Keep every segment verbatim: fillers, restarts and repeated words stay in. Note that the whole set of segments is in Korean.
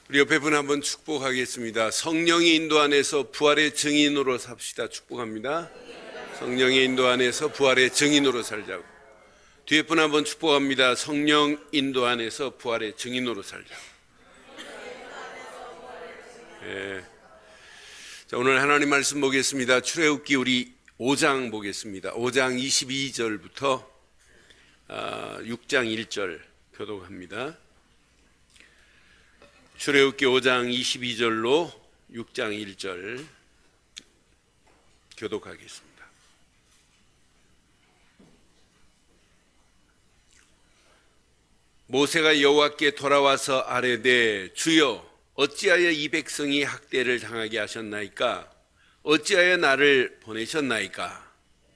우리 옆에 분 한번 축복하겠습니다. 성령의 인도 안에서 부활의 증인으로 삽시다. 축복합니다. 성령의 인도 안에서 부활의 증인으로 살자고. 뒤에 분 한번 축복합니다. 성령 인도 안에서 부활의 증인으로 살자고. 예. 자, 오늘 하나님 말씀 보겠습니다. 출애굽기 우리 오 장 보겠습니다. 오 장 이십이 절부터 육 장 일 절 교독합니다. 출애굽기 오 장 이십이 절로 육 장 일 절 교독하겠습니다. 모세가 여호와께 돌아와서 아뢰되 주여 어찌하여 이 백성이 학대를 당하게 하셨나이까? 어찌하여 나를 보내셨나이까?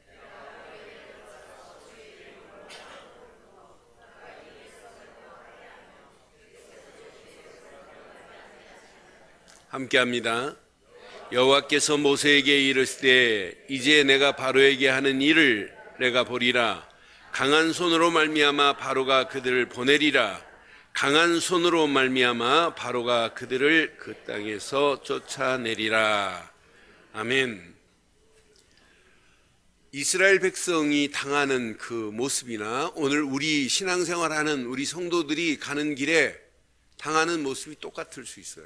함께합니다. 여호와께서 모세에게 이르시되 이제 내가 바로에게 하는 일을 내가 보리라. 강한 손으로 말미암아 바로가 그들을 보내리라. 강한 손으로 말미암아 바로가 그들을 그 땅에서 쫓아내리라. 아멘. 이스라엘 백성이 당하는 그 모습이나 오늘 우리 신앙생활하는 우리 성도들이 가는 길에 당하는 모습이 똑같을 수 있어요.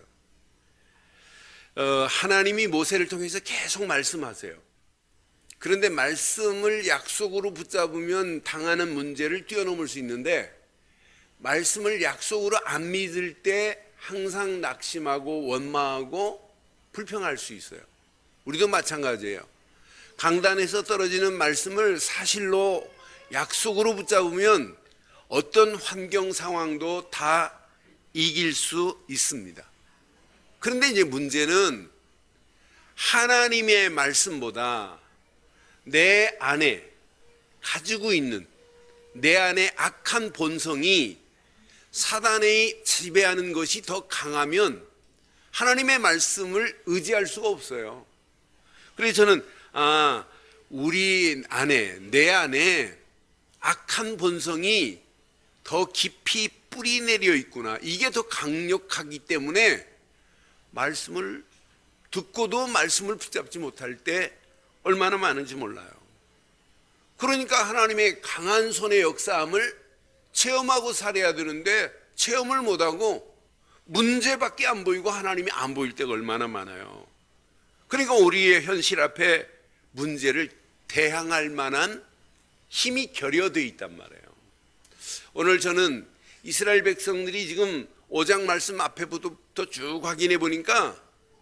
어, 하나님이 모세를 통해서 계속 말씀하세요. 그런데 말씀을 약속으로 붙잡으면 당하는 문제를 뛰어넘을 수 있는데 말씀을 약속으로 안 믿을 때 항상 낙심하고 원망하고 불평할 수 있어요. 우리도 마찬가지예요. 강단에서 떨어지는 말씀을 사실로 약속으로 붙잡으면 어떤 환경 상황도 다 이길 수 있습니다. 그런데 이제 문제는 하나님의 말씀보다 내 안에 가지고 있는 내 안에 악한 본성이 사단의 지배하는 것이 더 강하면 하나님의 말씀을 의지할 수가 없어요. 그래서 저는 아 우리 안에 내 안에 악한 본성이 더 깊이 뿌리 내려 있구나. 이게 더 강력하기 때문에 말씀을 듣고도 말씀을 붙잡지 못할 때 얼마나 많은지 몰라요. 그러니까 하나님의 강한 손의 역사함을 체험하고 살아야 되는데 체험을 못하고 문제밖에 안 보이고 하나님이 안 보일 때가 얼마나 많아요. 그러니까 우리의 현실 앞에 문제를 대항할 만한 힘이 결여되어 있단 말이에요. 오늘 저는 이스라엘 백성들이 지금 오 장 말씀 앞에부터 쭉 확인해 보니까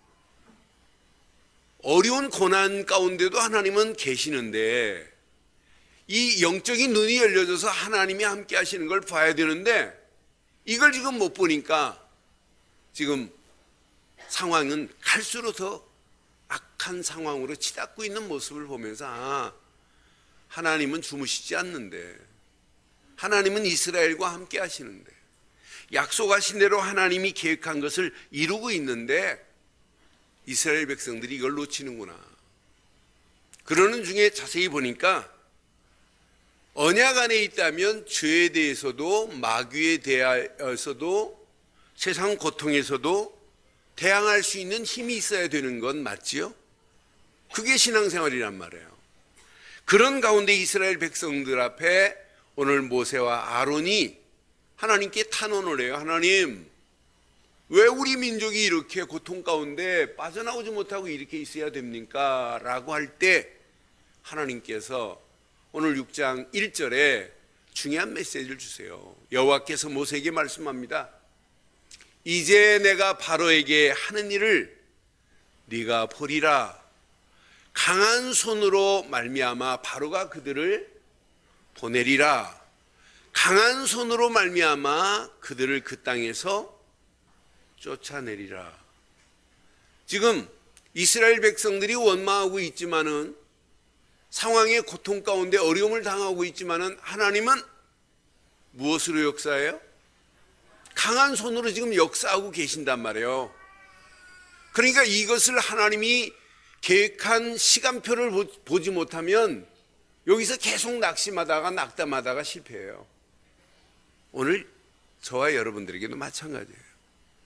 어려운 고난 가운데도 하나님은 계시는데 이 영적인 눈이 열려져서 하나님이 함께 하시는 걸 봐야 되는데 이걸 지금 못 보니까 지금 상황은 갈수록 더 악한 상황으로 치닫고 있는 모습을 보면서 아, 하나님은 주무시지 않는데 하나님은 이스라엘과 함께 하시는데 약속하신 대로 하나님이 계획한 것을 이루고 있는데 이스라엘 백성들이 이걸 놓치는구나. 그러는 중에 자세히 보니까 언약 안에 있다면 죄에 대해서도 마귀에 대하여서도 세상 고통에서도 대항할 수 있는 힘이 있어야 되는 건 맞지요? 그게 신앙생활이란 말이에요. 그런 가운데 이스라엘 백성들 앞에 오늘 모세와 아론이 하나님께 탄원을 해요. 하나님, 왜 우리 민족이 이렇게 고통 가운데 빠져나오지 못하고 이렇게 있어야 됩니까? 라고 할 때 하나님께서 오늘 육 장 일 절에 중요한 메시지를 주세요. 여호와께서 모세에게 말씀합니다. 이제 내가 바로에게 하는 일을 네가 보리라. 강한 손으로 말미암아 바로가 그들을 보내리라. 강한 손으로 말미암아 그들을 그 땅에서 쫓아내리라. 지금 이스라엘 백성들이 원망하고 있지만은 상황의 고통 가운데 어려움을 당하고 있지만은 하나님은 무엇으로 역사해요? 강한 손으로 지금 역사하고 계신단 말이에요. 그러니까 이것을 하나님이 계획한 시간표를 보지 못하면 여기서 계속 낙심하다가 낙담하다가 실패해요. 오늘 저와 여러분들에게도 마찬가지예요.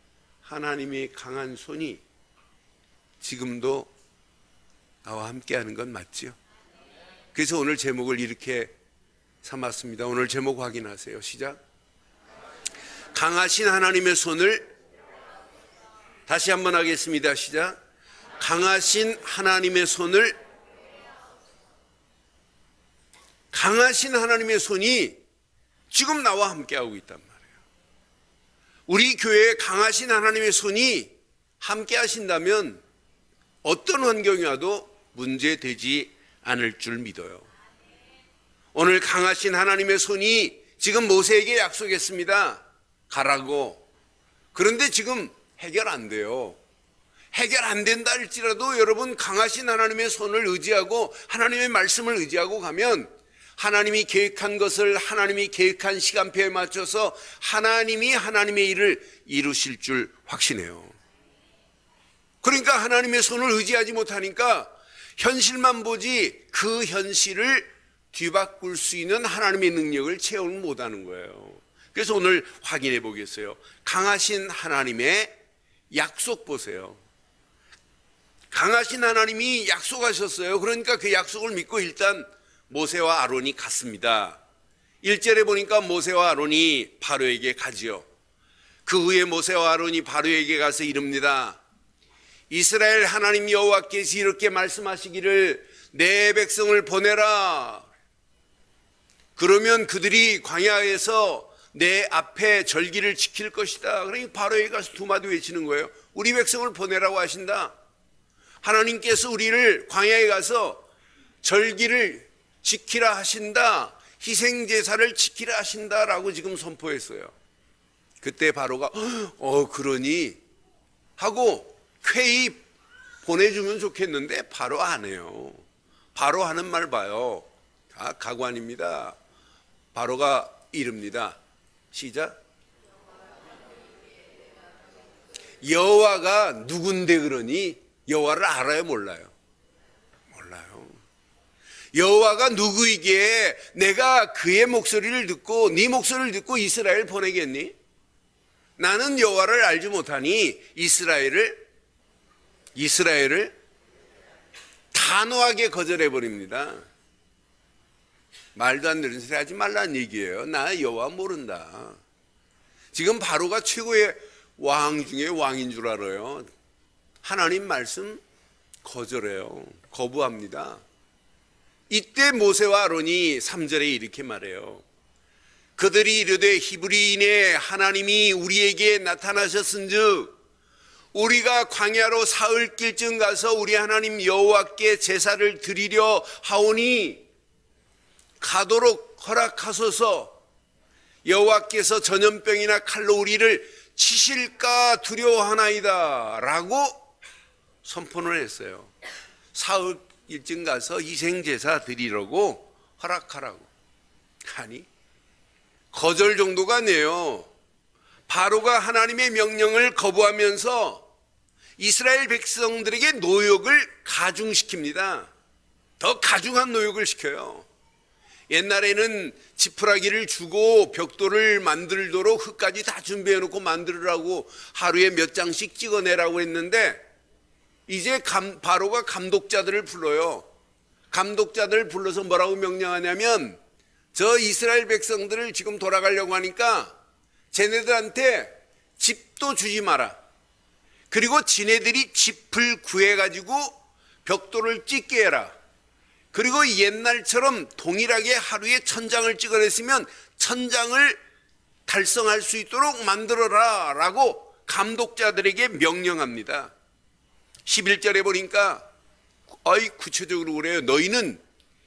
하나님의 강한 손이 지금도 나와 함께하는 건 맞지요? 그래서 오늘 제목을 이렇게 삼았습니다. 오늘 제목 확인하세요. 시작. 강하신 하나님의 손을, 다시 한번 하겠습니다. 시작. 강하신 하나님의 손을, 강하신 하나님의 손이 지금 나와 함께하고 있단 말이에요. 우리 교회에 강하신 하나님의 손이 함께하신다면 어떤 환경이 와도 문제되지 않을 줄 믿어요. 오늘 강하신 하나님의 손이 지금 모세에게 약속했습니다. 가라고. 그런데 지금 해결 안 돼요. 해결 안 된다 할지라도 여러분, 강하신 하나님의 손을 의지하고 하나님의 말씀을 의지하고 가면 하나님이 계획한 것을 하나님이 계획한 시간표에 맞춰서 하나님이 하나님의 일을 이루실 줄 확신해요. 그러니까 하나님의 손을 의지하지 못하니까 현실만 보지 그 현실을 뒤바꿀 수 있는 하나님의 능력을 체험을 못하는 거예요. 그래서 오늘 확인해 보겠어요. 강하신 하나님의 약속 보세요. 강하신 하나님이 약속하셨어요. 그러니까 그 약속을 믿고 일단 모세와 아론이 갔습니다. 일 절에 보니까 모세와 아론이 바로에게 가지요. 그 후에 모세와 아론이 바로에게 가서 이릅니다. 이스라엘 하나님 여호와께서 이렇게 말씀하시기를 내 백성을 보내라. 그러면 그들이 광야에서 내 앞에 절기를 지킬 것이다. 그러니 바로에게 가서 두 마디 외치는 거예요. 우리 백성을 보내라고 하신다. 하나님께서 우리를 광야에 가서 절기를 지키라 하신다. 희생제사를 지키라 하신다라고 지금 선포했어요. 그때 바로가 어 그러니 하고 회의 보내주면 좋겠는데 바로 안 해요. 바로 하는 말 봐요. 다 가관입니다. 바로가 이릅니다. 시작. 여호와가 누군데 그러니? 여호와를 알아요, 몰라요? 몰라요. 여호와가 누구이기에 내가 그의 목소리를 듣고 네 목소리를 듣고 이스라엘 보내겠니? 나는 여호와를 알지 못하니 이스라엘을 이스라엘을 단호하게 거절해 버립니다. 말도 안 되는 소리 하지 말라는 얘기예요. 나 여호와 모른다. 지금 바로가 최고의 왕 중에 왕인 줄 알아요. 하나님 말씀 거절해요. 거부합니다. 이때 모세와 아론이 삼 절에 이렇게 말해요. 그들이 이르되 히브리인의 하나님이 우리에게 나타나셨은즉 우리가 광야로 사흘길쯤 가서 우리 하나님 여호와께 제사를 드리려 하오니 가도록 허락하소서. 여호와께서 전염병이나 칼로 우리를 치실까 두려워하나이다 라고 선포를 했어요. 사흘길쯤 가서 희생제사 드리려고 허락하라고. 아니 거절 정도가 아니에요. 바로가 하나님의 명령을 거부하면서 이스라엘 백성들에게 노역을 가중시킵니다. 더 가중한 노역을 시켜요. 옛날에는 지푸라기를 주고 벽돌을 만들도록 흙까지 다 준비해놓고 만들으라고 하루에 몇 장씩 찍어내라고 했는데 이제 감, 바로가 감독자들을 불러요. 감독자들을 불러서 뭐라고 명령하냐면 저 이스라엘 백성들을 지금 돌아가려고 하니까 쟤네들한테 집도 주지 마라. 그리고 지네들이 집을 구해가지고 벽돌을 찍게 해라. 그리고 옛날처럼 동일하게 하루에 천장을 찍어냈으면 천장을 달성할 수 있도록 만들어라 라고 감독자들에게 명령합니다. 십일 절에 보니까 어이 구체적으로 그래요. 너희는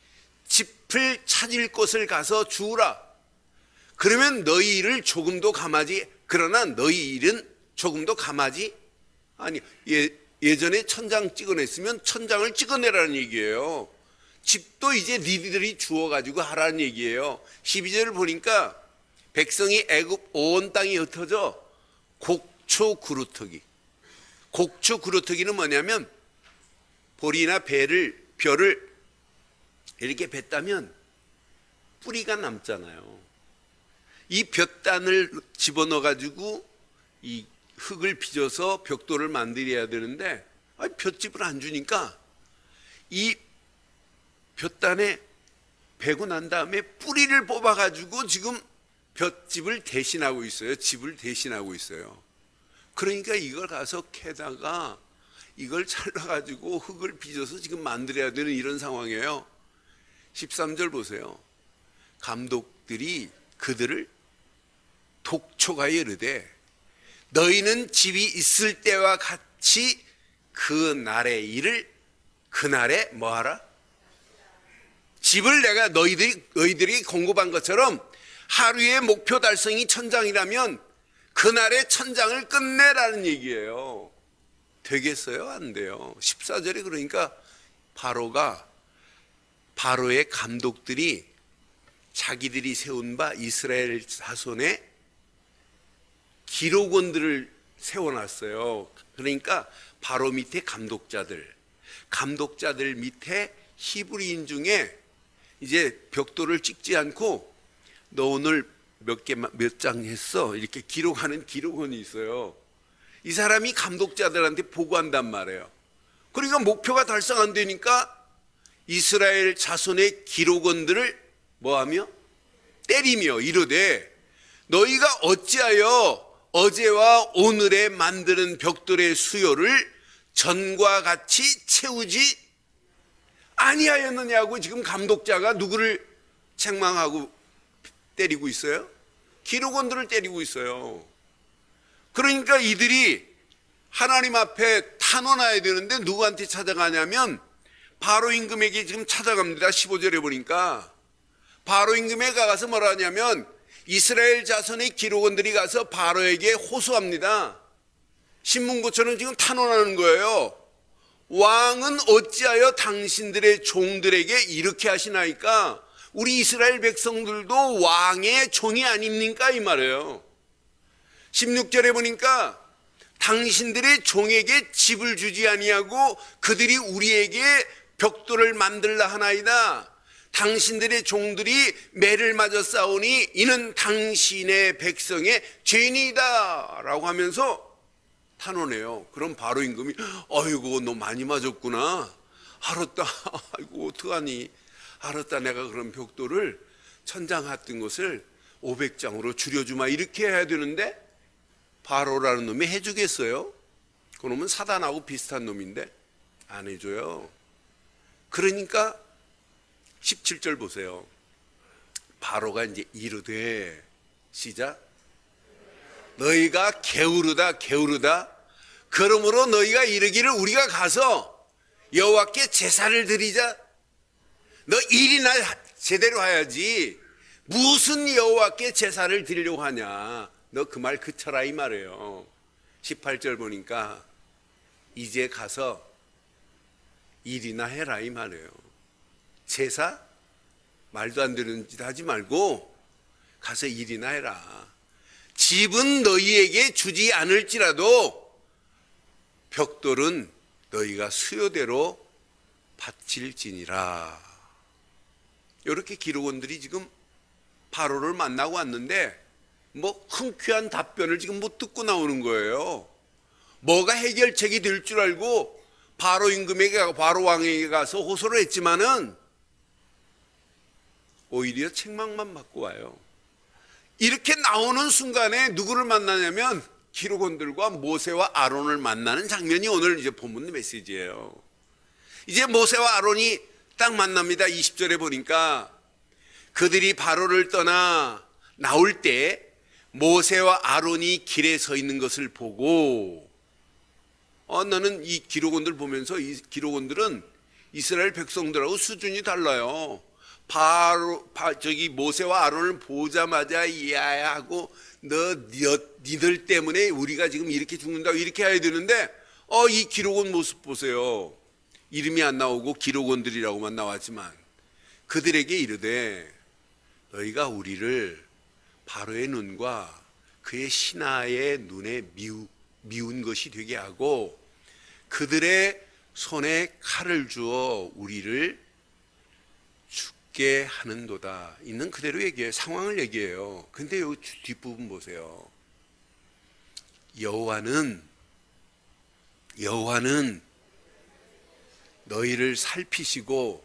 집을 찾을 곳을 가서 주우라. 그러면 너희 일을 조금도 감하지, 그러나 너희 일은 조금도 감하지 아니, 예, 예전에 천장 찍어냈으면 천장을 찍어내라는 얘기예요. 집도 이제 니들이 주워가지고 하라는 얘기예요. 십이 절을 보니까 백성이 애굽 온 땅이 흩어져 곡초 그루터기. 곡초 그루터기는 뭐냐면 보리나 배를 벼를 이렇게 뱉다면 뿌리가 남잖아요. 이 볕단을 집어넣어가지고 이 흙을 빚어서 벽돌을 만들어야 되는데 아니, 볏짚을 안 주니까 이 볏단에 베고 난 다음에 뿌리를 뽑아가지고 지금 볏짚을 대신하고 있어요. 집을 대신하고 있어요. 그러니까 이걸 가서 캐다가 이걸 잘라가지고 흙을 빚어서 지금 만들어야 되는 이런 상황이에요. 십삼 절 보세요. 감독들이 그들을 독촉하여 이르되 너희는 집이 있을 때와 같이 그 날의 일을 그날에 뭐하라? 집을 내가 너희들이, 너희들이 공급한 것처럼 하루의 목표 달성이 천장이라면 그날의 천장을 끝내라는 얘기예요. 되겠어요? 안 돼요. 십사 절에 그러니까 바로가 바로의 감독들이 자기들이 세운 바 이스라엘 자손의 기록원들을 세워놨어요. 그러니까 바로 밑에 감독자들, 감독자들 밑에 히브리인 중에 이제 벽돌을 찍지 않고 너 오늘 몇 개, 몇 장 했어? 이렇게 기록하는 기록원이 있어요. 이 사람이 감독자들한테 보고한단 말이에요. 그러니까 목표가 달성 안 되니까 이스라엘 자손의 기록원들을 뭐하며? 때리며 이르되 너희가 어찌하여 어제와 오늘에 만드는 벽돌의 수요를 전과 같이 채우지 아니하였느냐고 지금 감독자가 누구를 책망하고 때리고 있어요? 기록원들을 때리고 있어요. 그러니까 이들이 하나님 앞에 탄원해야 되는데 누구한테 찾아가냐면 바로 임금에게 지금 찾아갑니다. 십오 절에 보니까 바로 임금에 가서 뭐라 하냐면 이스라엘 자손의 기록원들이 가서 바로에게 호소합니다. 신문고처럼 지금 탄원하는 거예요. 왕은 어찌하여 당신들의 종들에게 이렇게 하시나이까? 우리 이스라엘 백성들도 왕의 종이 아닙니까? 이 말이에요. 십육 절에 보니까 당신들의 종에게 집을 주지 아니하고 그들이 우리에게 벽돌을 만들라 하나이다. 당신들의 종들이 매를 맞아 싸우니 이는 당신의 백성의 죄인이다 라고 하면서 탄원해요. 그럼 바로 임금이 아이고 너 많이 맞았구나. 알았다. 아이고 어떡하니. 알았다. 내가 그런 벽돌을 천장 같은 것을 오백 장으로 줄여주마 이렇게 해야 되는데 바로라는 놈이 해주겠어요? 그놈은 사단하고 비슷한 놈인데 안 해줘요. 그러니까 십칠 절 보세요. 바로가 이제 이르되 시작 너희가 게으르다 게으르다 그러므로 너희가 이르기를 우리가 가서 여호와께 제사를 드리자. 너 일이나 제대로 해야지 무슨 여호와께 제사를 드리려고 하냐. 너 그 말 그쳐라 이 말이에요. 십팔 절 보니까 이제 가서 일이나 해라 이 말이에요. 제사? 말도 안 되는 짓 하지 말고 가서 일이나 해라. 집은 너희에게 주지 않을지라도 벽돌은 너희가 수요대로 바칠지니라. 이렇게 기록원들이 지금 바로를 만나고 왔는데 뭐 흔쾌한 답변을 지금 못 듣고 나오는 거예요. 뭐가 해결책이 될 줄 알고 바로 임금에게 바로 왕에게 가서 호소를 했지만은 오히려 책망만 받고 와요. 이렇게 나오는 순간에 누구를 만나냐면 기록원들과 모세와 아론을 만나는 장면이 오늘 이제 본문 메시지예요. 이제 모세와 아론이 딱 만납니다. 이십 절에 보니까 그들이 바로를 떠나 나올 때 모세와 아론이 길에 서 있는 것을 보고 어, 나는 이 기록원들 보면서 이 기록원들은 이스라엘 백성들하고 수준이 달라요. 바로 바, 저기 모세와 아론을 보자마자 야야 하고 너 니들 때문에 우리가 지금 이렇게 죽는다고 이렇게 해야 되는데 어, 이 기록원 모습 보세요. 이름이 안 나오고 기록원들이라고만 나왔지만 그들에게 이르되 너희가 우리를 바로의 눈과 그의 신하의 눈에 미우, 미운 것이 되게 하고 그들의 손에 칼을 주어 우리를 죽게 하는도다. 있는 그대로 얘기해요. 상황을 얘기해요. 근데 이 뒷부분 보세요. 여호와는 여호와는 너희를 살피시고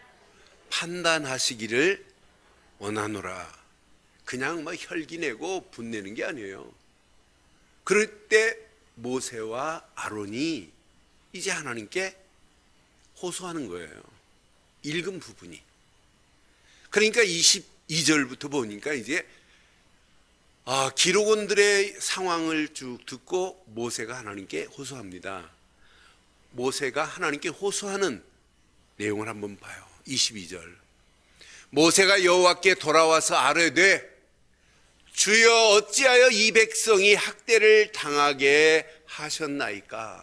판단하시기를 원하노라. 그냥 뭐 혈기내고 분내는 게 아니에요. 그럴 때 모세와 아론이 이제 하나님께 호소하는 거예요. 읽은 부분이. 그러니까 이십이 절부터 보니까 이제 아, 기록원들의 상황을 쭉 듣고 모세가 하나님께 호소합니다. 모세가 하나님께 호소하는 내용을 한번 봐요. 이십이 절. 모세가 여호와께 돌아와서 아뢰되 주여 어찌하여 이 백성이 학대를 당하게 하셨나이까?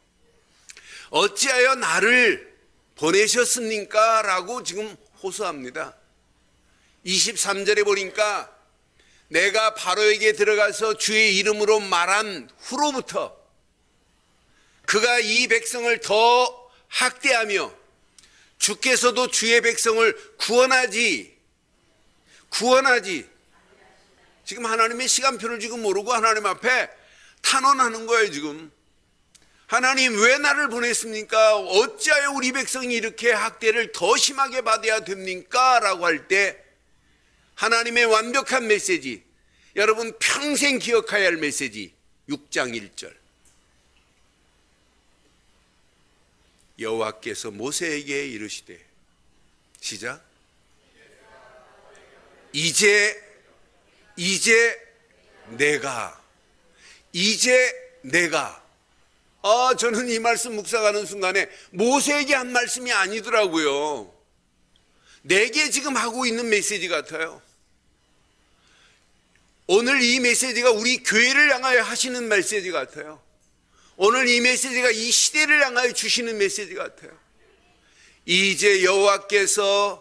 어찌하여 나를 보내셨습니까? 라고 지금 호소합니다. 이십삼 절에 보니까 내가 바로에게 들어가서 주의 이름으로 말한 후로부터 그가 이 백성을 더 학대하며 주께서도 주의 백성을 구원하지 구원하지 지금 하나님의 시간표를 지금 모르고 하나님 앞에 탄원하는 거예요. 지금 하나님 왜 나를 보냈습니까? 어찌하여 우리 백성이 이렇게 학대를 더 심하게 받아야 됩니까? 라고 할 때 하나님의 완벽한 메시지, 여러분 평생 기억해야 할 메시지, 육 장 일 절. 여호와께서 모세에게 이르시되, 시작. 이제 이제 내가 이제 내가 아 저는 이 말씀 묵상하는 순간에 모세에게 한 말씀이 아니더라고요. 내게 지금 하고 있는 메시지 같아요. 오늘 이 메시지가 우리 교회를 향하여 하시는 메시지 같아요. 오늘 이 메시지가 이 시대를 향하여 주시는 메시지 같아요. 이제 여호와께서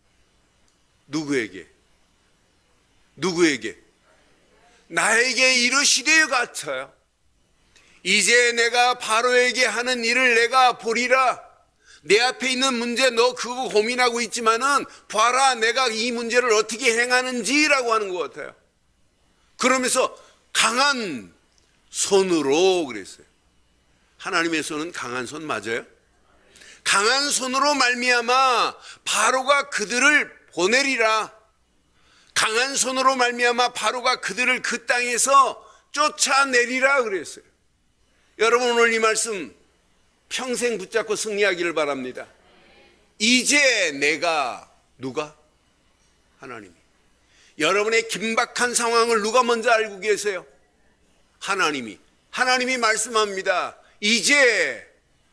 누구에게? 누구에게? 나에게 이르시되 같아요. 이제 내가 바로에게 하는 일을 내가 보리라. 내 앞에 있는 문제 너 그거 고민하고 있지만은 봐라 내가 이 문제를 어떻게 행하는지라고 하는 것 같아요. 그러면서 강한 손으로 그랬어요. 하나님의 손은 강한 손 맞아요? 강한 손으로 말미암아 바로가 그들을 보내리라. 강한 손으로 말미암아 바로가 그들을 그 땅에서 쫓아내리라 그랬어요. 여러분 오늘 이 말씀 평생 붙잡고 승리하기를 바랍니다. 이제 내가 누가? 하나님이. 여러분의 긴박한 상황을 누가 먼저 알고 계세요? 하나님이. 하나님이 말씀합니다. 이제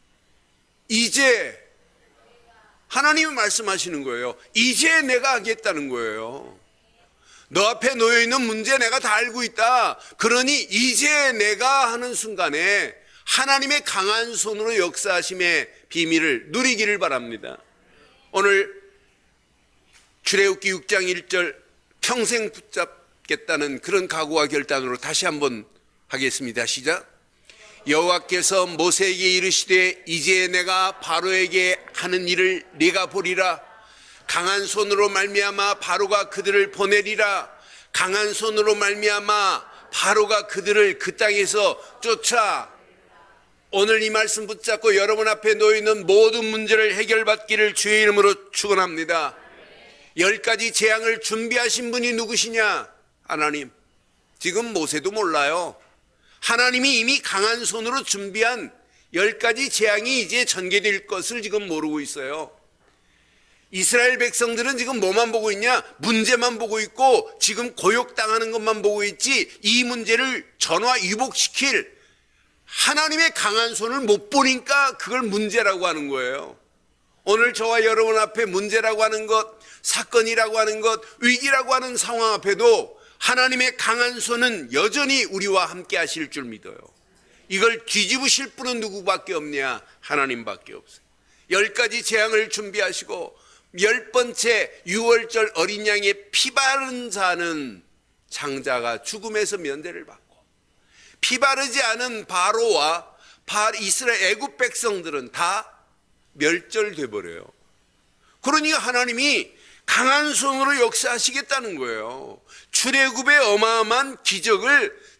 이제 하나님이 말씀하시는 거예요. 이제 내가 하겠다는 거예요. 너 앞에 놓여있는 문제 내가 다 알고 있다. 그러니 이제 내가 하는 순간에 하나님의 강한 손으로 역사하심의 비밀을 누리기를 바랍니다. 오늘 출애굽기 육 장 일 절 평생 붙잡겠다는 그런 각오와 결단으로 다시 한번 하겠습니다. 시작. 여호와께서 모세에게 이르시되 이제 내가 바로에게 하는 일을 네가 보리라. 강한 손으로 말미암아 바로가 그들을 보내리라. 강한 손으로 말미암아 바로가 그들을 그 땅에서 쫓아. 오늘 이 말씀 붙잡고 여러분 앞에 놓여있는 모든 문제를 해결받기를 주의 이름으로 축원합니다. 열 가지 재앙을 준비하신 분이 누구시냐? 하나님. 지금 모세도 몰라요. 하나님이 이미 강한 손으로 준비한 열 가지 재앙이 이제 전개될 것을 지금 모르고 있어요. 이스라엘 백성들은 지금 뭐만 보고 있냐? 문제만 보고 있고 지금 고욕당하는 것만 보고 있지 이 문제를 전화위복시킬 하나님의 강한 손을 못 보니까 그걸 문제라고 하는 거예요. 오늘 저와 여러분 앞에 문제라고 하는 것, 사건이라고 하는 것, 위기라고 하는 상황 앞에도 하나님의 강한 손은 여전히 우리와 함께 하실 줄 믿어요. 이걸 뒤집으실 분은 누구밖에 없냐? 하나님밖에 없어요. 열 가지 재앙을 준비하시고 열 번째 유월절 어린 양의 피 바른 자는 장자가 죽음에서 면대를 받고 피 바르지 않은 바로와 이스라엘 애굽 백성들은 다 멸절돼 버려요. 그러니까 하나님이 강한 손으로 역사하시겠다는 거예요. 출애굽의 어마어마한 기적을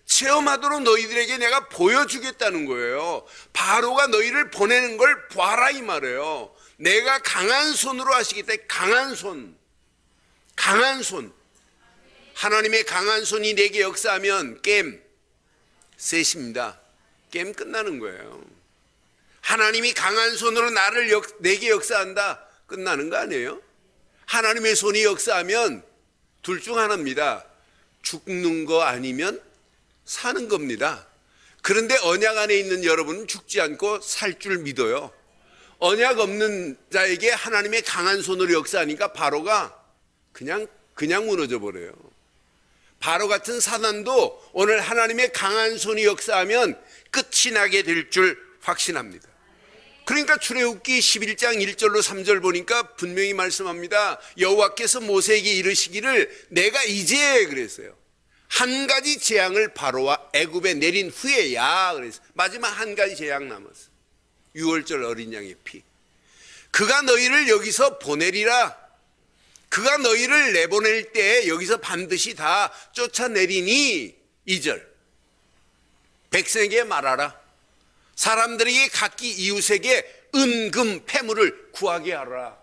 체험하도록 너희들에게 내가 보여주겠다는 거예요. 바로가 너희를 보내는 걸 봐라 이 말이에요. 내가 강한 손으로 하시겠다. 강한 손, 강한 손. 하나님의 강한 손이 내게 역사하면 게임 셋입니다. 게임 끝나는 거예요. 하나님이 강한 손으로 나를 역, 내게 역사한다. 끝나는 거 아니에요? 하나님의 손이 역사하면 둘 중 하나입니다. 죽는 거 아니면 사는 겁니다. 그런데 언약 안에 있는 여러분은 죽지 않고 살 줄 믿어요. 언약 없는 자에게 하나님의 강한 손으로 역사하니까 바로가 그냥 그냥 무너져 버려요. 바로 같은 사단도 오늘 하나님의 강한 손이 역사하면 끝이 나게 될 줄 확신합니다. 그러니까 출애굽기 십일 장 일 절로 삼 절 보니까 분명히 말씀합니다. 여호와께서 모세에게 이르시기를 내가 이제 그랬어요. 한 가지 재앙을 바로와 애굽에 내린 후에야 그랬어요. 마지막 한 가지 재앙 남았어요. 유월절 어린 양의 피. 그가 너희를 여기서 보내리라. 그가 너희를 내보낼 때 여기서 반드시 다 쫓아내리니 이 절 백성에게 말하라. 사람들에게 각기 이웃에게 은금 패물을 구하게 하라.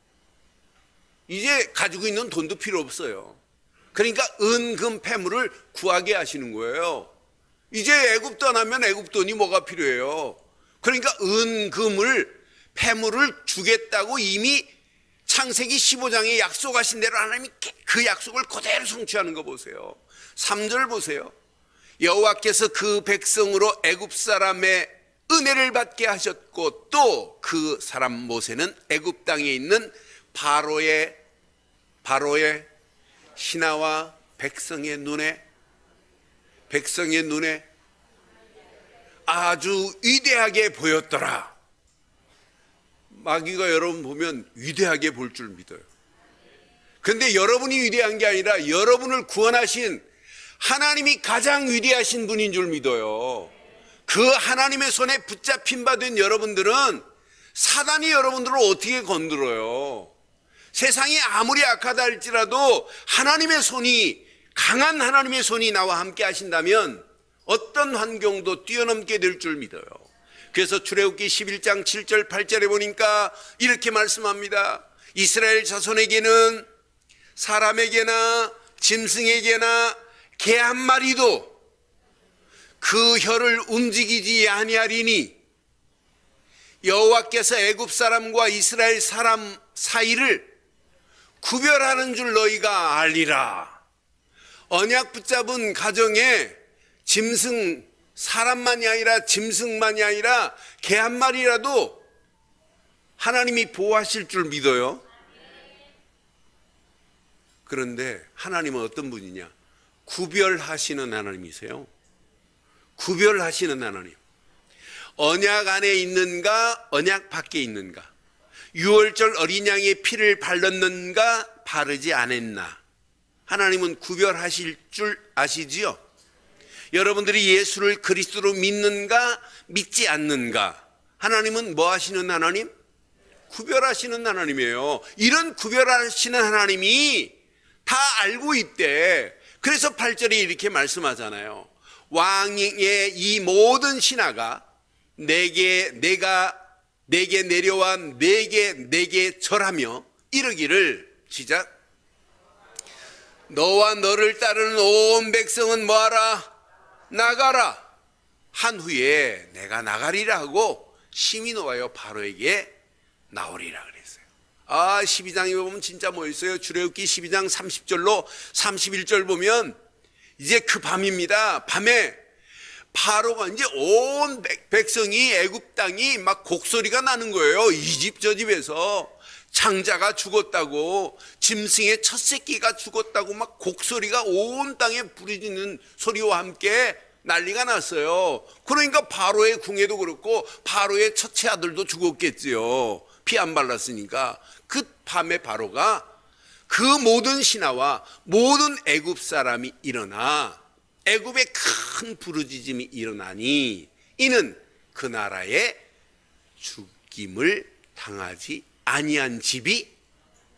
이제 가지고 있는 돈도 필요 없어요. 그러니까 은금 패물을 구하게 하시는 거예요. 이제 애굽 떠나면 애굽 돈이 뭐가 필요해요? 그러니까 은금을 패물을 주겠다고 이미 창세기 십오 장에 약속하신 대로 하나님이 그 약속을 그대로 성취하는 거 보세요. 삼 절 보세요. 여호와께서 그 백성으로 애굽 사람의 은혜를 받게 하셨고 또 그 사람 모세는 애굽 땅에 있는 바로의 바로의 신하와 백성의 눈에 백성의 눈에 아주 위대하게 보였더라. 마귀가 여러분 보면 위대하게 볼 줄 믿어요. 그런데 여러분이 위대한 게 아니라 여러분을 구원하신 하나님이 가장 위대하신 분인 줄 믿어요. 그 하나님의 손에 붙잡힌 바 된 여러분들은 사단이 여러분들을 어떻게 건드려요? 세상이 아무리 악하다 할지라도 하나님의 손이, 강한 하나님의 손이 나와 함께 하신다면 어떤 환경도 뛰어넘게 될 줄 믿어요. 그래서 출애굽기 십일 장 칠 절 팔 절에 보니까 이렇게 말씀합니다. 이스라엘 자손에게는 사람에게나 짐승에게나 개 한 마리도 그 혀를 움직이지 아니하리니 여호와께서 애굽 사람과 이스라엘 사람 사이를 구별하는 줄 너희가 알리라. 언약 붙잡은 가정에 짐승, 사람만이 아니라 짐승만이 아니라 개 한 마리라도 하나님이 보호하실 줄 믿어요. 그런데 하나님은 어떤 분이냐? 구별하시는 하나님이세요. 구별하시는 하나님. 언약 안에 있는가 언약 밖에 있는가, 유월절 어린 양의 피를 발랐는가 바르지 않았나, 하나님은 구별하실 줄 아시지요. 여러분들이 예수를 그리스도로 믿는가 믿지 않는가, 하나님은 뭐 하시는 하나님? 구별하시는 하나님이에요. 이런 구별하시는 하나님이 다 알고 있대. 그래서 팔 절에 이렇게 말씀하잖아요. 왕의 이 모든 신하가 내게 내가 내게 내려와 내게 내게 절하며 이르기를, 시작. 너와 너를 따르는 온 백성은 뭐하라? 나가라. 한 후에 내가 나가리라 하고 심히 놓아여 바로에게 나오리라 그랬어요. 아, 십이 장에 보면 진짜 뭐 있어요? 출애굽기 십이 장 삼십 절로 삼십일 절 보면 이제 그 밤입니다. 밤에 바로가 이제 온 백성이, 애굽 땅이 막 곡소리가 나는 거예요. 이 집 저 집에서 장자가 죽었다고, 짐승의 첫 새끼가 죽었다고 막 곡소리가 온 땅에 부르짖는 소리와 함께 난리가 났어요. 그러니까 바로의 궁예도 그렇고 바로의 첫째 아들도 죽었겠지요. 피 안 발랐으니까. 그 밤에 바로가 그 모든 신하와 모든 애굽 사람이 일어나 애굽에 큰 부르짖음이 일어나니 이는 그 나라에 죽임을 당하지 아니한 집이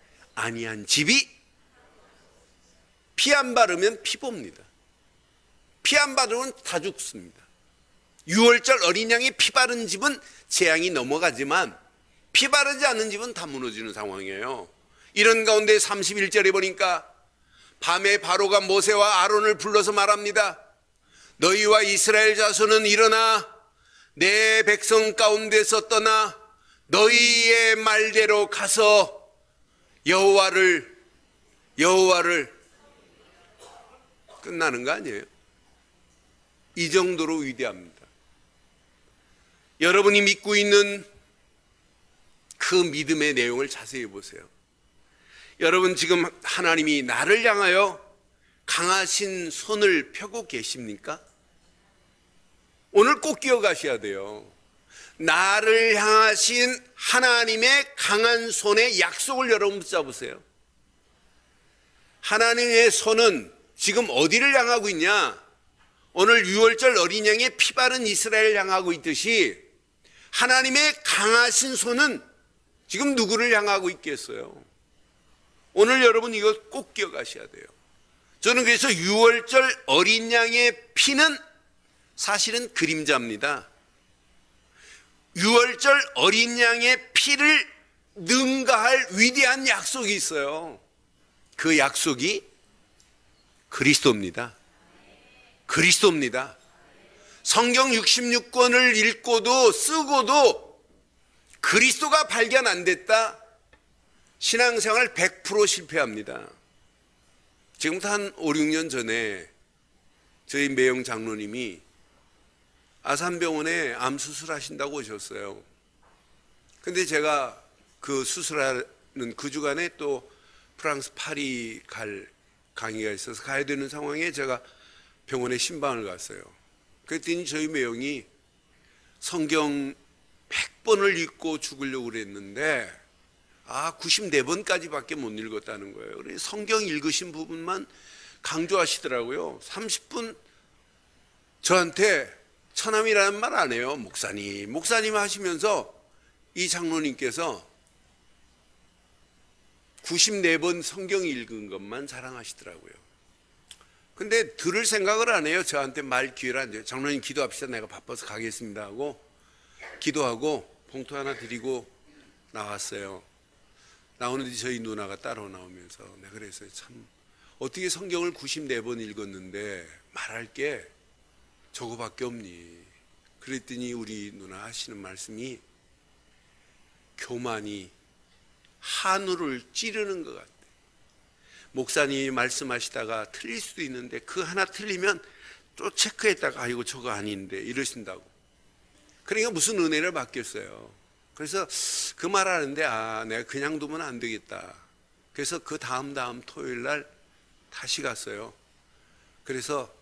아니한 집이 피 안 바르면 피봅니다. 피 안 바르면 다 죽습니다. 유월절 어린 양이 피 바른 집은 재앙이 넘어가지만 피 바르지 않는 집은 다 무너지는 상황이에요. 이런 가운데 삼십일 절에 보니까 밤에 바로가 모세와 아론을 불러서 말합니다. 너희와 이스라엘 자손은 일어나 내 백성 가운데서 떠나 너희의 말대로 가서 여호와를 여호와를 끝나는 거 아니에요? 이 정도로 위대합니다. 여러분이 믿고 있는 그 믿음의 내용을 자세히 보세요. 여러분 지금 하나님이 나를 향하여 강하신 손을 펴고 계십니까? 오늘 꼭 기억하셔야 돼요. 나를 향하신 하나님의 강한 손의 약속을 여러분 붙잡으세요. 하나님의 손은 지금 어디를 향하고 있냐? 오늘 유월절 어린 양의 피 바른 이스라엘을 향하고 있듯이 하나님의 강하신 손은 지금 누구를 향하고 있겠어요? 오늘 여러분 이거 꼭 기억하셔야 돼요. 저는 그래서 유월절 어린 양의 피는 사실은 그림자입니다. 유월절 어린 양의 피를 능가할 위대한 약속이 있어요. 그 약속이 그리스도입니다. 그리스도입니다. 성경 육십육 권을 읽고도 쓰고도 그리스도가 발견 안 됐다? 신앙생활 백 퍼센트 실패합니다. 지금부터 한 오, 육 년 전에 저희 매영 장로님이 아산병원에 암 수술하신다고 오셨어요. 근데 제가 그 수술하는 그 주간에 또 프랑스 파리 갈 강의가 있어서 가야 되는 상황에 제가 병원에 신방을 갔어요. 그랬더니 저희 매형이 성경 백 번을 읽고 죽으려고 그랬는데 아 구십사 번까지밖에 못 읽었다는 거예요. 그래서 성경 읽으신 부분만 강조하시더라고요. 삼십 분 저한테 처남이라는 말 안 해요. 목사님 목사님 하시면서 이 장로님께서 구십사 번 성경 읽은 것만 자랑하시더라고요. 근데 들을 생각을 안 해요. 저한테 말 기회를 안 줘요. 장로님 기도합시다. 내가 바빠서 가겠습니다 하고 기도하고 봉투 하나 드리고 나왔어요. 나오는데 저희 누나가 따로 나오면서 내가 그랬어요. 참 어떻게 성경을 구십사 번 읽었는데 말할 게 저거밖에 없니? 그랬더니 우리 누나 하시는 말씀이 교만이 한우를 찌르는 것 같아. 목사님이 말씀하시다가 틀릴 수도 있는데 그 하나 틀리면 또 체크했다가 아이고 저거 아닌데 이러신다고. 그러니까 무슨 은혜를 받겠어요. 그래서 그 말 하는데 아 내가 그냥 두면 안 되겠다. 그래서 그 다음 다음 토요일 날 다시 갔어요. 그래서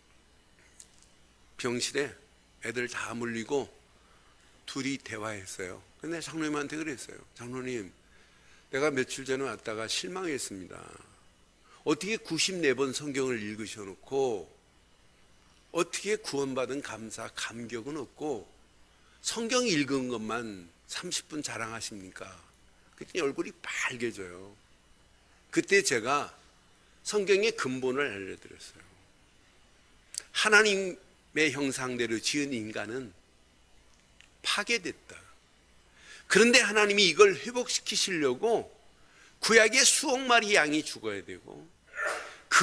병실에 애들 다 물리고 둘이 대화했어요. 근데 장로님한테 그랬어요. 장로님 내가 며칠 전에 왔다가 실망했습니다. 어떻게 구십사 번 성경을 읽으셔놓고 어떻게 구원받은 감사, 감격은 없고 성경 읽은 것만 삼십 분 자랑하십니까? 그랬더니 얼굴이 빨개져요. 그때 제가 성경의 근본을 알려드렸어요. 하나님의 형상대로 지은 인간은 파괴됐다. 그런데 하나님이 이걸 회복시키시려고 구약의 수억 마리 양이 죽어야 되고 그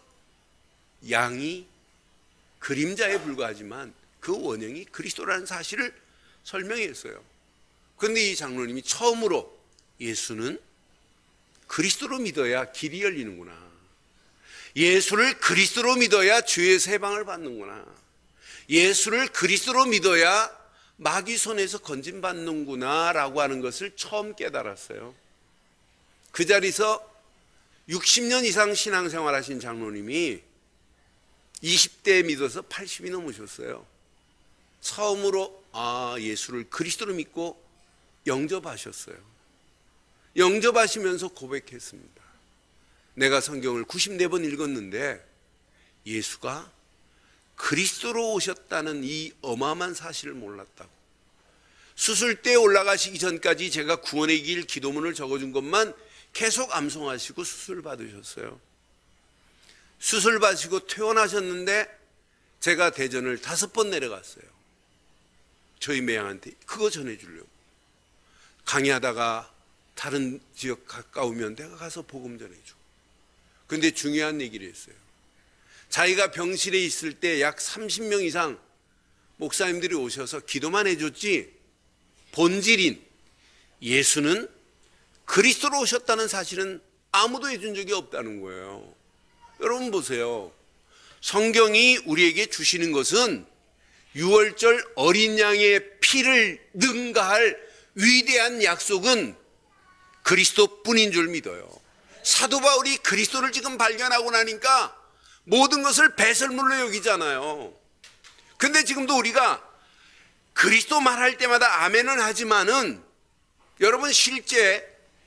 양이 그림자에 불과하지만 그 원형이 그리스도라는 사실을 설명했어요. 그런데 이 장로님이 처음으로 예수는 그리스도로 믿어야 길이 열리는구나. 예수를 그리스도로 믿어야 죄에서 해방을 받는구나. 예수를 그리스도로 믿어야 마귀 손에서 건진받는구나 라고 하는 것을 처음 깨달았어요. 그 자리에서 육십 년 이상 신앙생활 하신 장로님이 이십 대에 믿어서 팔십이 넘으셨어요. 처음으로 아 예수를 그리스도로 믿고 영접하셨어요. 영접하시면서 고백했습니다. 내가 성경을 구십사 번 읽었는데 예수가 그리스도로 오셨다는 이 어마어마한 사실을 몰랐다고. 수술대에 올라가시기 전까지 제가 구원의 길 기도문을 적어준 것만 계속 암송하시고 수술 받으셨어요. 수술 받으시고 퇴원하셨는데 제가 대전을 다섯 번 내려갔어요. 저희 매양한테 그거 전해주려고. 강의하다가 다른 지역 가까우면 내가 가서 복음 전해줘. 근데 중요한 얘기를 했어요. 자기가 병실에 있을 때 약 삼십 명 이상 목사님들이 오셔서 기도만 해줬지 본질인 예수는 그리스도로 오셨다는 사실은 아무도 해준 적이 없다는 거예요. 여러분 보세요. 성경이 우리에게 주시는 것은 유월절 어린 양의 피를 능가할 위대한 약속은 그리스도뿐인 줄 믿어요. 사도 바울이 그리스도를 지금 발견하고 나니까 모든 것을 배설물로 여기잖아요. 근데 지금도 우리가 그리스도 말할 때마다 아멘은 하지만은 여러분 실제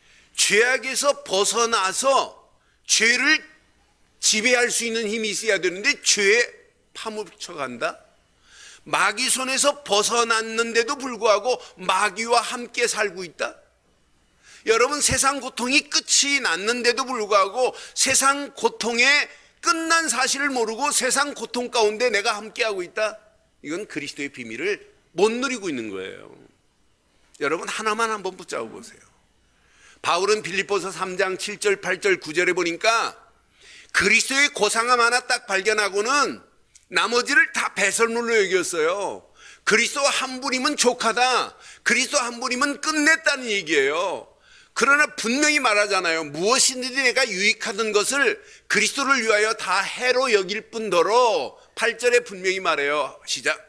죄악에서 벗어나서 죄를 지배할 수 있는 힘이 있어야 되는데 죄에 파묻혀 간다. 마귀 손에서 벗어났는데도 불구하고 마귀와 함께 살고 있다. 여러분 세상 고통이 끝이 났는데도 불구하고 세상 고통의 끝난 사실을 모르고 세상 고통 가운데 내가 함께하고 있다. 이건 그리스도의 비밀을 못 누리고 있는 거예요. 여러분 하나만 한번 붙잡아 보세요. 바울은 빌립보서 삼 장 칠 절 팔 절 구 절에 보니까 그리스도의 고상함 하나 딱 발견하고는 나머지를 다 배설물로 여겼어요. 그리스도 한 분이면 족하다. 그리스도 한 분이면 끝냈다는 얘기예요. 그러나 분명히 말하잖아요. 무엇이든지 내가 유익하던 것을 그리스도를 위하여 다 해로 여길 뿐더러 팔 절에 분명히 말해요. 시작.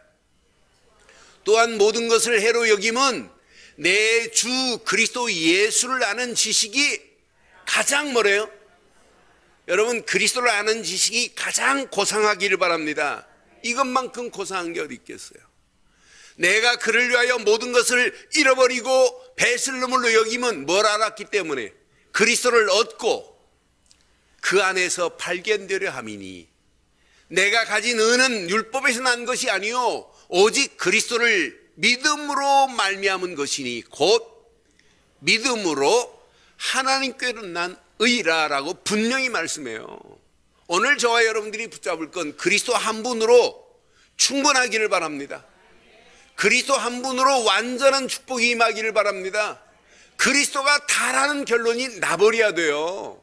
또한 모든 것을 해로 여김은 내 주 그리스도 예수를 아는 지식이 가장 뭐래요? 여러분 그리스도를 아는 지식이 가장 고상하기를 바랍니다. 이것만큼 고상한 게 어디 있겠어요? 내가 그를 위하여 모든 것을 잃어버리고 배설물로 여김은 뭘 알았기 때문에 그리스도를 얻고 그 안에서 발견되려 함이니 내가 가진 은은 율법에서 난 것이 아니요 오직 그리스도를 믿음으로 말미암은 것이니 곧 믿음으로 하나님께로 난 의라라고 분명히 말씀해요. 오늘 저와 여러분들이 붙잡을 건 그리스도 한 분으로 충분하기를 바랍니다. 그리스도 한 분으로 완전한 축복이 임하기를 바랍니다. 그리스도가 다라는 결론이 나버려야 돼요.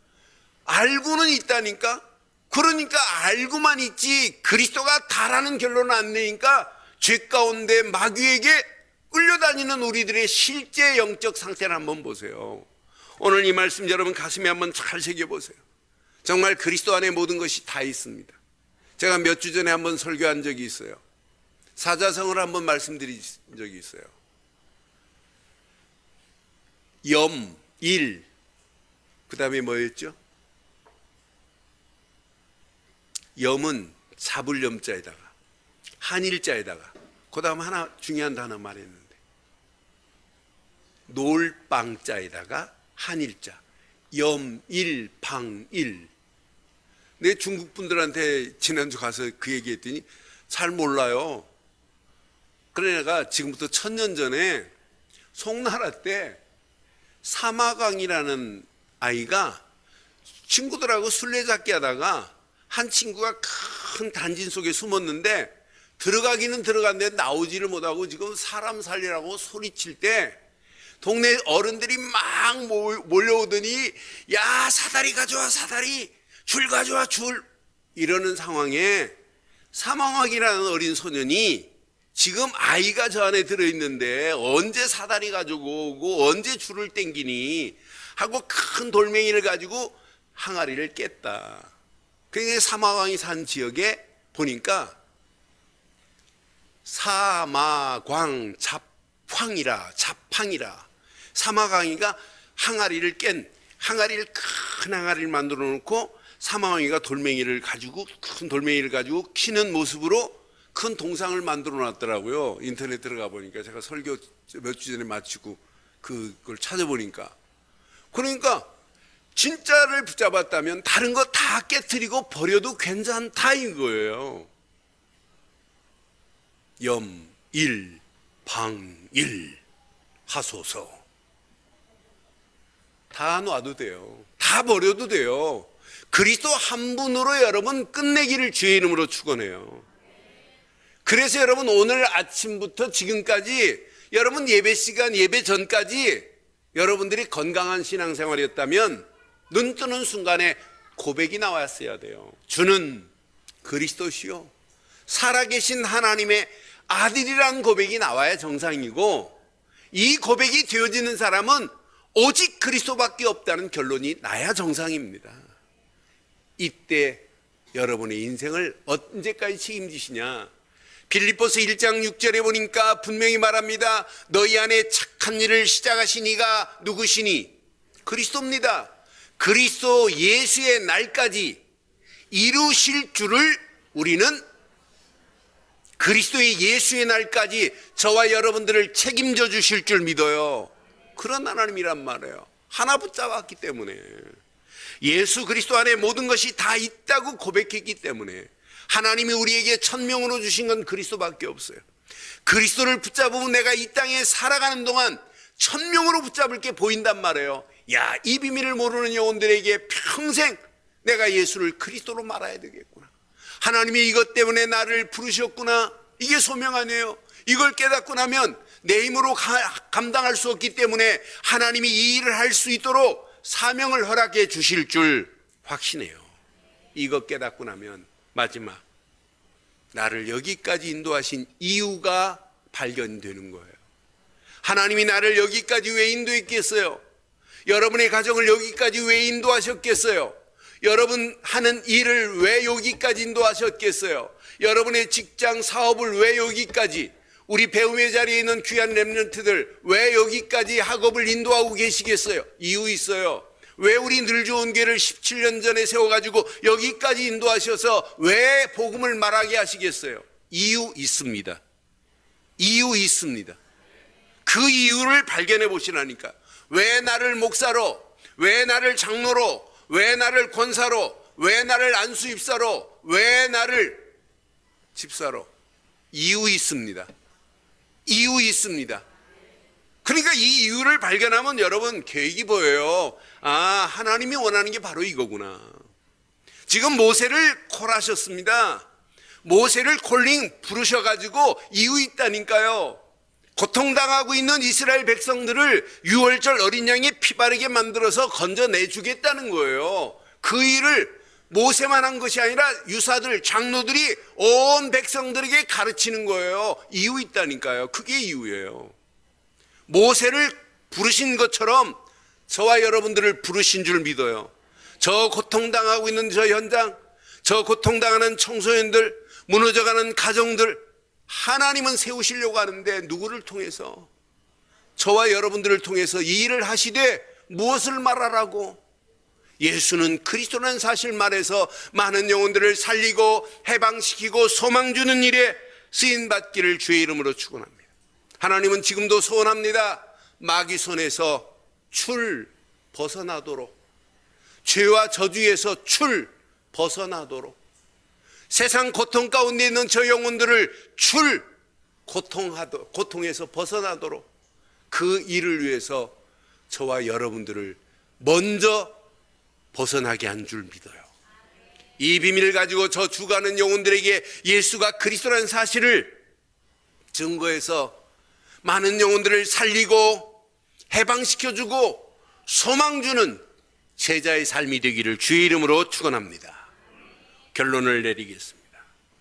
알고는 있다니까. 그러니까 알고만 있지 그리스도가 다라는 결론은 안 내니까 죄 가운데 마귀에게 끌려다니는 우리들의 실제 영적 상태를 한번 보세요. 오늘 이 말씀 여러분 가슴에 한번 잘 새겨보세요. 정말 그리스도 안에 모든 것이 다 있습니다. 제가 몇 주 전에 한번 설교한 적이 있어요. 사자성어를 한번 말씀드린 적이 있어요. 염, 일, 그 다음에 뭐였죠? 염은 잡을 염자에다가 한일자에다가 그 다음 하나 중요한 단어 말했는데 놀방자에다가 한일자 염일방일. 내 중국 분들한테 지난주 가서 그 얘기했더니 잘 몰라요. 그래 내가 지금부터 천년 전에 송나라 때 사마강이라는 아이가 친구들하고 술래잡기 하다가 한 친구가 큰 단진 속에 숨었는데 들어가기는 들어갔는데 나오지를 못하고 지금 사람 살리라고 소리칠 때 동네 어른들이 막 몰려오더니 야 사다리 가져와 사다리 줄 가져와 줄 이러는 상황에 사망학이라는 어린 소년이 지금 아이가 저 안에 들어있는데 언제 사다리 가지고 오고 언제 줄을 땡기니 하고 큰 돌멩이를 가지고 항아리를 깼다. 그러니까 사마광이 산 지역에 보니까 사마광 잡황이라 잡황이라 사마광이가 항아리를 깬 항아리를 큰 항아리를 만들어 놓고 사마광이가 돌멩이를 가지고 큰 돌멩이를 가지고 키는 모습으로 큰 동상을 만들어 놨더라고요. 인터넷 들어가 보니까 제가 설교 몇 주 전에 마치고 그걸 찾아보니까 그러니까 진짜를 붙잡았다면 다른 거 다 깨트리고 버려도 괜찮다 이거예요. 염, 일, 방, 일 하소서. 다 놔도 돼요. 다 버려도 돼요. 그리스도 한 분으로 여러분 끝내기를 주의 이름으로 축원해요. 그래서 여러분 오늘 아침부터 지금까지 여러분 예배 시간 예배 전까지 여러분들이 건강한 신앙생활이었다면 눈 뜨는 순간에 고백이 나왔어야 돼요. 주는 그리스도시요 살아계신 하나님의 아들이란 고백이 나와야 정상이고, 이 고백이 되어지는 사람은 오직 그리스도밖에 없다는 결론이 나야 정상입니다. 이때 여러분의 인생을 언제까지 책임지시냐? 빌립보서 일 장 육 절에 보니까 분명히 말합니다. 너희 안에 착한 일을 시작하신 이가 누구시니? 그리스도입니다. 그리스도 예수의 날까지 이루실 줄을 우리는 그리스도의 예수의 날까지 저와 여러분들을 책임져 주실 줄 믿어요. 그런 하나님이란 말이에요. 하나 붙잡았기 때문에, 예수 그리스도 안에 모든 것이 다 있다고 고백했기 때문에, 하나님이 우리에게 천명으로 주신 건 그리스도밖에 없어요. 그리스도를 붙잡으면 내가 이 땅에 살아가는 동안 천명으로 붙잡을 게 보인단 말이에요. 야, 이 비밀을 모르는 영혼들에게 평생 내가 예수를 그리스도로 말아야 되겠구나. 하나님이 이것 때문에 나를 부르셨구나. 이게 소명 아니에요. 이걸 깨닫고 나면 내 힘으로 가, 감당할 수 없기 때문에 하나님이 이 일을 할 수 있도록 사명을 허락해 주실 줄 확신해요. 이것 깨닫고 나면 마지막 나를 여기까지 인도하신 이유가 발견되는 거예요. 하나님이 나를 여기까지 왜 인도했겠어요? 여러분의 가정을 여기까지 왜 인도하셨겠어요? 여러분 하는 일을 왜 여기까지 인도하셨겠어요? 여러분의 직장 사업을 왜 여기까지, 우리 배움의 자리에 있는 귀한 렘넌트들 왜 여기까지 학업을 인도하고 계시겠어요? 이유 있어요. 왜 우리 늘 좋은 교회를 십칠 년 전에 세워가지고 여기까지 인도하셔서 왜 복음을 말하게 하시겠어요? 이유 있습니다. 이유 있습니다. 그 이유를 발견해 보시라니까. 왜 나를 목사로, 왜 나를 장로로, 왜 나를 권사로, 왜 나를 안수입사로, 왜 나를 집사로? 이유 있습니다. 이유 있습니다. 그러니까 이 이유를 발견하면 여러분 계획이 보여요. 아, 하나님이 원하는 게 바로 이거구나. 지금 모세를 콜하셨습니다. 모세를 콜링 부르셔가지고 이유 있다니까요. 고통당하고 있는 이스라엘 백성들을 유월절 어린 양의 피 바르게 만들어서 건져내주겠다는 거예요. 그 일을 모세만 한 것이 아니라 유사들, 장로들이 온 백성들에게 가르치는 거예요. 이유 있다니까요. 그게 이유예요. 모세를 부르신 것처럼 저와 여러분들을 부르신 줄 믿어요. 저 고통당하고 있는 저 현장, 저 고통당하는 청소년들, 무너져가는 가정들, 하나님은 세우시려고 하는데 누구를 통해서? 저와 여러분들을 통해서 이 일을 하시되 무엇을 말하라고? 예수는 그리스도라는 사실 말해서 많은 영혼들을 살리고 해방시키고 소망 주는 일에 쓰임받기를 주의 이름으로 축원합니다. 하나님은 지금도 소원합니다. 마귀 손에서 출 벗어나도록, 죄와 저주에서 출 벗어나도록, 세상 고통 가운데 있는 저 영혼들을 출 고통하도, 고통에서 벗어나도록 그 일을 위해서 저와 여러분들을 먼저 벗어나게 한 줄 믿어요. 이 비밀을 가지고 저 죽어가는 영혼들에게 예수가 그리스도라는 사실을 증거해서 많은 영혼들을 살리고 해방시켜주고 소망 주는 제자의 삶이 되기를 주의 이름으로 축원합니다. 결론을 내리겠습니다.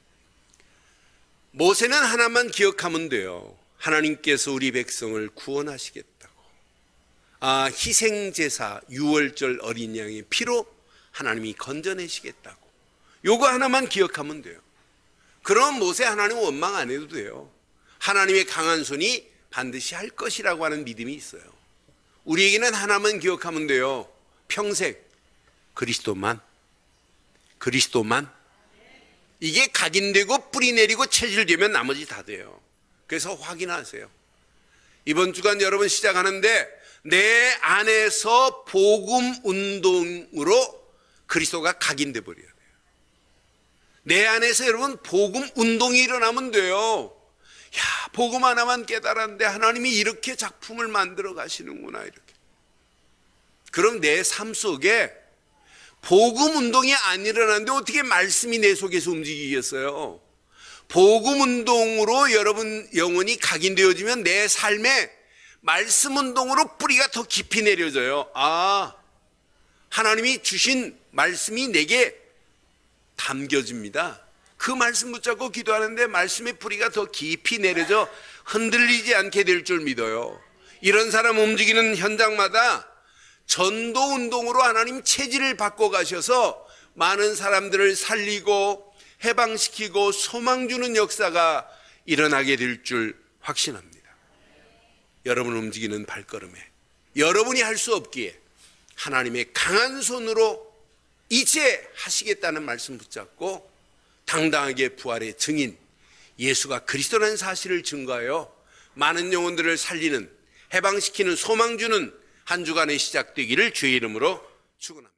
모세는 하나만 기억하면 돼요. 하나님께서 우리 백성을 구원하시겠다고. 아, 희생제사 유월절 어린 양의 피로 하나님이 건져내시겠다고. 요거 하나만 기억하면 돼요. 그럼 모세 하나님 원망 안 해도 돼요. 하나님의 강한 손이 반드시 할 것이라고 하는 믿음이 있어요. 우리에게는 하나만 기억하면 돼요. 평생 그리스도만, 그리스도만. 이게 각인되고 뿌리 내리고 체질되면 나머지 다 돼요. 그래서 확인하세요. 이번 주간 여러분 시작하는데 내 안에서 복음 운동으로 그리스도가 각인돼 버려야 돼요. 내 안에서 여러분 복음 운동이 일어나면 돼요. 야, 복음 하나만 깨달았는데 하나님이 이렇게 작품을 만들어 가시는구나, 이렇게. 그럼 내 삶 속에 복음 운동이 안 일어나는데 어떻게 말씀이 내 속에서 움직이겠어요? 복음 운동으로 여러분 영혼이 각인되어지면 내 삶에 말씀 운동으로 뿌리가 더 깊이 내려져요. 아, 하나님이 주신 말씀이 내게 담겨집니다. 그 말씀 붙잡고 기도하는데 말씀의 뿌리가 더 깊이 내려져 흔들리지 않게 될 줄 믿어요. 이런 사람 움직이는 현장마다 전도 운동으로 하나님 체질을 바꿔 가셔서 많은 사람들을 살리고 해방시키고 소망 주는 역사가 일어나게 될 줄 확신합니다. 여러분 움직이는 발걸음에 여러분이 할 수 없기에 하나님의 강한 손으로 이체하시겠다는 말씀 붙잡고 당당하게 부활의 증인 예수가 그리스도라는 사실을 증거하여 많은 영혼들을 살리는 해방시키는 소망 주는 한 주간의 시작되기를 주의 이름으로 축원합니다.